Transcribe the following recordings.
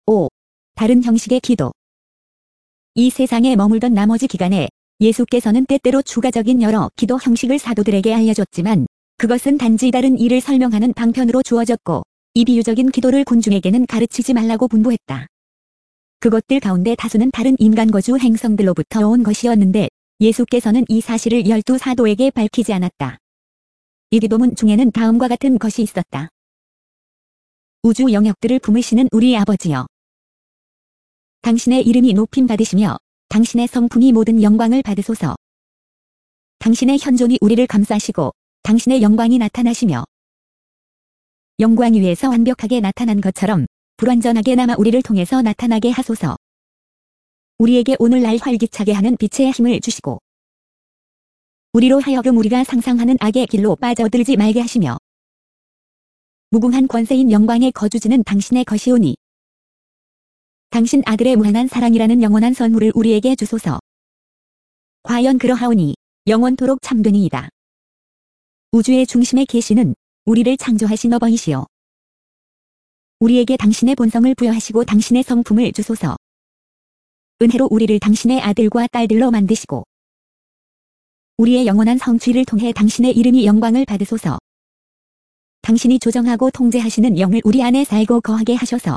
5. 다른 형식의 기도. 이 세상에 머물던 나머지 기간에 예수께서는 때때로 추가적인 여러 기도 형식을 사도들에게 알려줬지만 그것은 단지 다른 일을 설명하는 방편으로 주어졌고 이 비유적인 기도를 군중에게는 가르치지 말라고 분부했다. 그것들 가운데 다수는 다른 인간거주 행성들로부터 온 것이었는데 예수께서는 이 사실을 12사도에게 밝히지 않았다. 이 기도문 중에는 다음과 같은 것이 있었다. 우주 영역들을 품으시는 우리 아버지여. 당신의 이름이 높임 받으시며 당신의 성품이 모든 영광을 받으소서. 당신의 현존이 우리를 감싸시고 당신의 영광이 나타나시며 영광 위에서 완벽하게 나타난 것처럼 불완전하게나마 우리를 통해서 나타나게 하소서. 우리에게 오늘날 활기차게 하는 빛의 힘을 주시고 우리로 하여금 우리가 상상하는 악의 길로 빠져들지 말게 하시며 무궁한 권세인 영광의 거주지는 당신의 것이오니 당신 아들의 무한한 사랑이라는 영원한 선물을 우리에게 주소서. 과연 그러하오니 영원토록 참되니이다. 우주의 중심에 계시는 우리를 창조하신 어버이시여. 우리에게 당신의 본성을 부여하시고 당신의 성품을 주소서. 은혜로 우리를 당신의 아들과 딸들로 만드시고 우리의 영원한 성취를 통해 당신의 이름이 영광을 받으소서. 당신이 조정하고 통제하시는 영을 우리 안에 살고 거하게 하셔서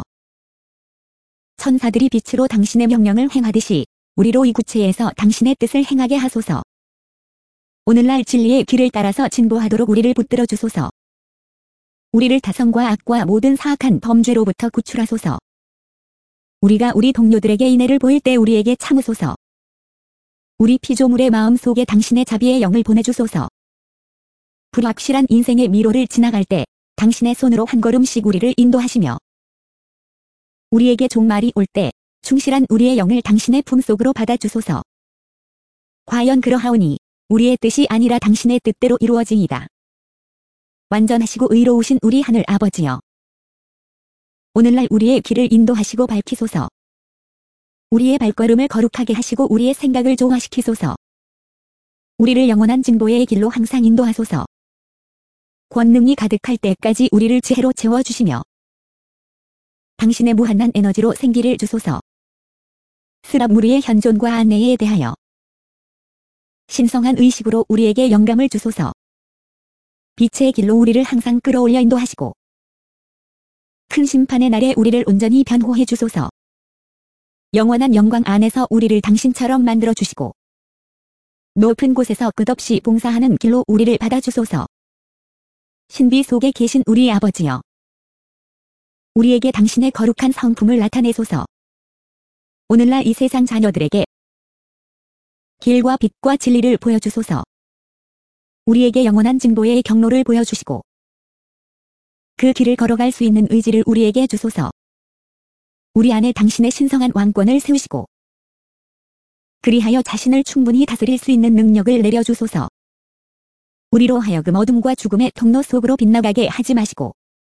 천사들이 빛으로 당신의 명령을 행하듯이 우리로 이 구체에서 당신의 뜻을 행하게 하소서. 오늘날 진리의 길을 따라서 진보하도록 우리를 붙들어 주소서. 우리를 다성과 악과 모든 사악한 범죄로부터 구출하소서. 우리가 우리 동료들에게 인애를 보일 때 우리에게 참으소서. 우리 피조물의 마음 속에 당신의 자비의 영을 보내주소서. 불확실한 인생의 미로를 지나갈 때 당신의 손으로 한 걸음씩 우리를 인도하시며 우리에게 종말이 올 때 충실한 우리의 영을 당신의 품속으로 받아주소서. 과연 그러하오니 우리의 뜻이 아니라 당신의 뜻대로 이루어지이다. 완전하시고 의로우신 우리 하늘 아버지여. 오늘날 우리의 길을 인도하시고 밝히소서. 우리의 발걸음을 거룩하게 하시고 우리의 생각을 조화시키소서. 우리를 영원한 진보의 길로 항상 인도하소서. 권능이 가득할 때까지 우리를 지혜로 채워주시며 당신의 무한한 에너지로 생기를 주소서. 스랍 무리의 현존과 안내에 대하여 신성한 의식으로 우리에게 영감을 주소서. 빛의 길로 우리를 항상 끌어올려 인도하시고 큰 심판의 날에 우리를 온전히 변호해 주소서. 영원한 영광 안에서 우리를 당신처럼 만들어 주시고 높은 곳에서 끝없이 봉사하는 길로 우리를 받아주소서. 신비 속에 계신 우리 아버지여. 우리에게 당신의 거룩한 성품을 나타내소서. 오늘날 이 세상 자녀들에게 길과 빛과 진리를 보여주소서. 우리에게 영원한 진보의 경로를 보여주시고 그 길을 걸어갈 수 있는 의지를 우리에게 주소서. 우리 안에 당신의 신성한 왕권을 세우시고 그리하여 자신을 충분히 다스릴 수 있는 능력을 내려주소서. 우리로 하여금 어둠과 죽음의 통로 속으로 빗나가게 하지 마시고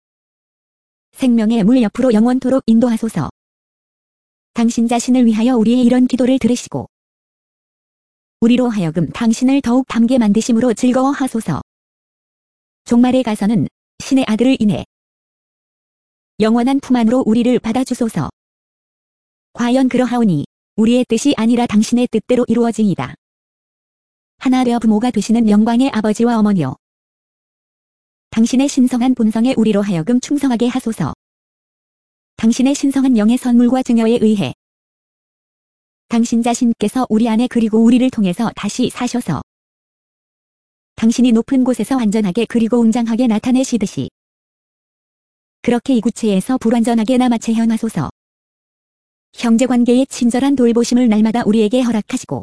생명의 물 옆으로 영원토록 인도하소서. 당신 자신을 위하여 우리의 이런 기도를 들으시고 우리로 하여금 당신을 더욱 닮게 만드심으로 즐거워하소서. 종말에 가서는 신의 아들을 인해 영원한 품 안으로 우리를 받아주소서. 과연 그러하오니 우리의 뜻이 아니라 당신의 뜻대로 이루어지이다. 하나 되어 부모가 되시는 영광의 아버지와 어머니여. 당신의 신성한 본성에 우리로 하여금 충성하게 하소서. 당신의 신성한 영의 선물과 증여에 의해 당신 자신께서 우리 안에 그리고 우리를 통해서 다시 사셔서 당신이 높은 곳에서 완전하게 그리고 웅장하게 나타내시듯이 그렇게 이 구체에서 불완전하게 남아 재현하소서. 형제관계의 친절한 돌보심을 날마다 우리에게 허락하시고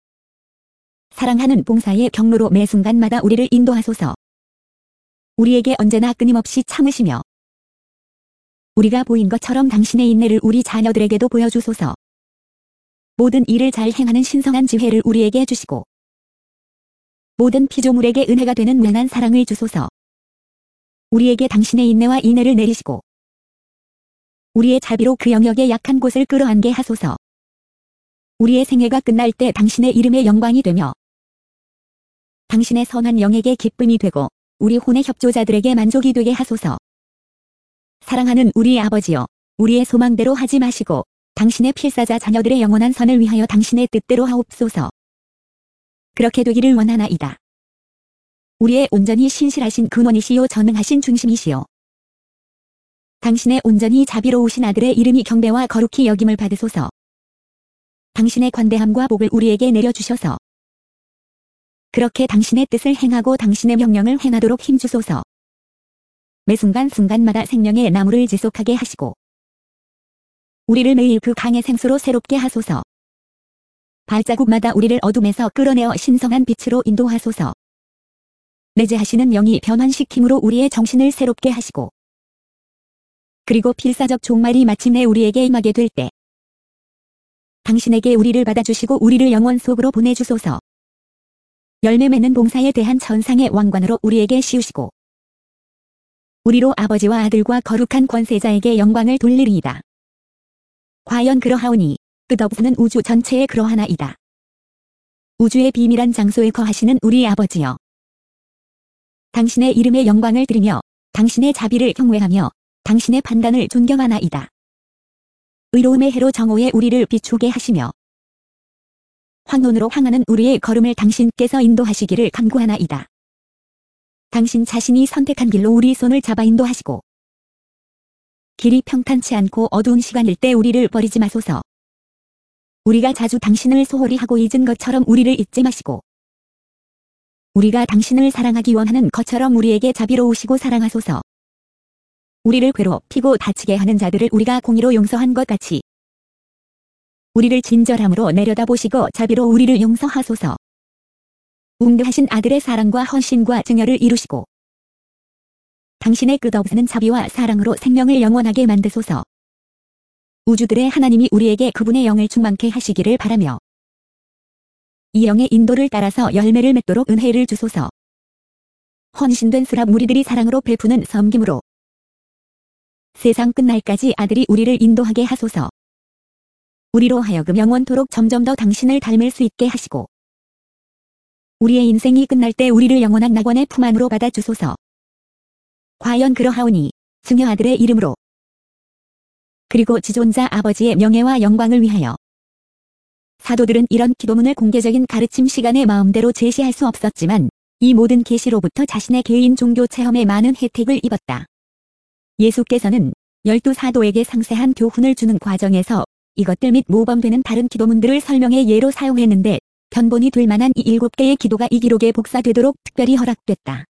사랑하는 봉사의 경로로 매 순간마다 우리를 인도하소서. 우리에게 언제나 끊임없이 참으시며 우리가 보인 것처럼 당신의 인내를 우리 자녀들에게도 보여주소서. 모든 일을 잘 행하는 신성한 지혜를 우리에게 주시고 모든 피조물에게 은혜가 되는 무한한 사랑을 주소서. 우리에게 당신의 인내와 인애를 내리시고 우리의 자비로 그 영역의 약한 곳을 끌어안게 하소서. 우리의 생애가 끝날 때 당신의 이름의 영광이 되며 당신의 선한 영에게 기쁨이 되고 우리 혼의 협조자들에게 만족이 되게 하소서. 사랑하는 우리 아버지여. 우리의 소망대로 하지 마시고 당신의 필사자 자녀들의 영원한 선을 위하여 당신의 뜻대로 하옵소서. 그렇게 되기를 원하나이다. 우리의 온전히 신실하신 근원이시요 전능하신 중심이시요 당신의 온전히 자비로우신 아들의 이름이 경배와 거룩히 여김을 받으소서. 당신의 관대함과 복을 우리에게 내려주셔서 그렇게 당신의 뜻을 행하고 당신의 명령을 행하도록 힘주소서. 매 순간순간마다 생명의 나무를 지속하게 하시고 우리를 매일 그 강의 생수로 새롭게 하소서. 발자국마다 우리를 어둠에서 끌어내어 신성한 빛으로 인도하소서. 내재하시는 영이 변환시킴으로 우리의 정신을 새롭게 하시고 그리고 필사적 종말이 마침내 우리에게 임하게 될 때 당신에게 우리를 받아주시고 우리를 영원 속으로 보내주소서. 열매 맺는 봉사에 대한 천상의 왕관으로 우리에게 씌우시고 우리로 아버지와 아들과 거룩한 권세자에게 영광을 돌리리이다. 과연 그러하오니 끝없는 우주 전체에 그러하나이다. 우주의 비밀한 장소에 거하시는 우리 아버지여, 당신의 이름의 영광을 드리며 당신의 자비를 경외하며 당신의 판단을 존경하나이다. 의로움의 해로 정오에 우리를 비추게 하시며 황혼으로 향하는 우리의 걸음을 당신께서 인도하시기를 간구하나이다. 당신 자신이 선택한 길로 우리 손을 잡아 인도하시고 길이 평탄치 않고 어두운 시간일 때 우리를 버리지 마소서. 우리가 자주 당신을 소홀히 하고 잊은 것처럼 우리를 잊지 마시고 우리가 당신을 사랑하기 원하는 것처럼 우리에게 자비로우시고 사랑하소서. 우리를 괴롭히고 다치게 하는 자들을 우리가 공의로 용서한 것 같이 우리를 진절함으로 내려다보시고 자비로 우리를 용서하소서. 웅대하신 아들의 사랑과 헌신과 증여를 이루시고 당신의 끝없는 자비와 사랑으로 생명을 영원하게 만드소서. 우주들의 하나님이 우리에게 그분의 영을 충만케 하시기를 바라며 이 영의 인도를 따라서 열매를 맺도록 은혜를 주소서. 헌신된 수랍 무리들이 사랑으로 베푸는 섬김으로 세상 끝날까지 아들이 우리를 인도하게 하소서. 우리로 하여금 영원토록 점점 더 당신을 닮을 수 있게 하시고 우리의 인생이 끝날 때 우리를 영원한 낙원의 품 안으로 받아주소서. 과연 그러하오니 증여 아들의 이름으로 그리고 지존자 아버지의 명예와 영광을 위하여 사도들은 이런 기도문을 공개적인 가르침 시간에 마음대로 제시할 수 없었지만 이 모든 계시로부터 자신의 개인 종교 체험에 많은 혜택을 입었다. 예수께서는 12사도에게 상세한 교훈을 주는 과정에서 이것들 및 모범되는 다른 기도문들을 설명의 예로 사용했는데 견본이 될 만한 이 7개의 기도가 이 기록에 복사되도록 특별히 허락됐다.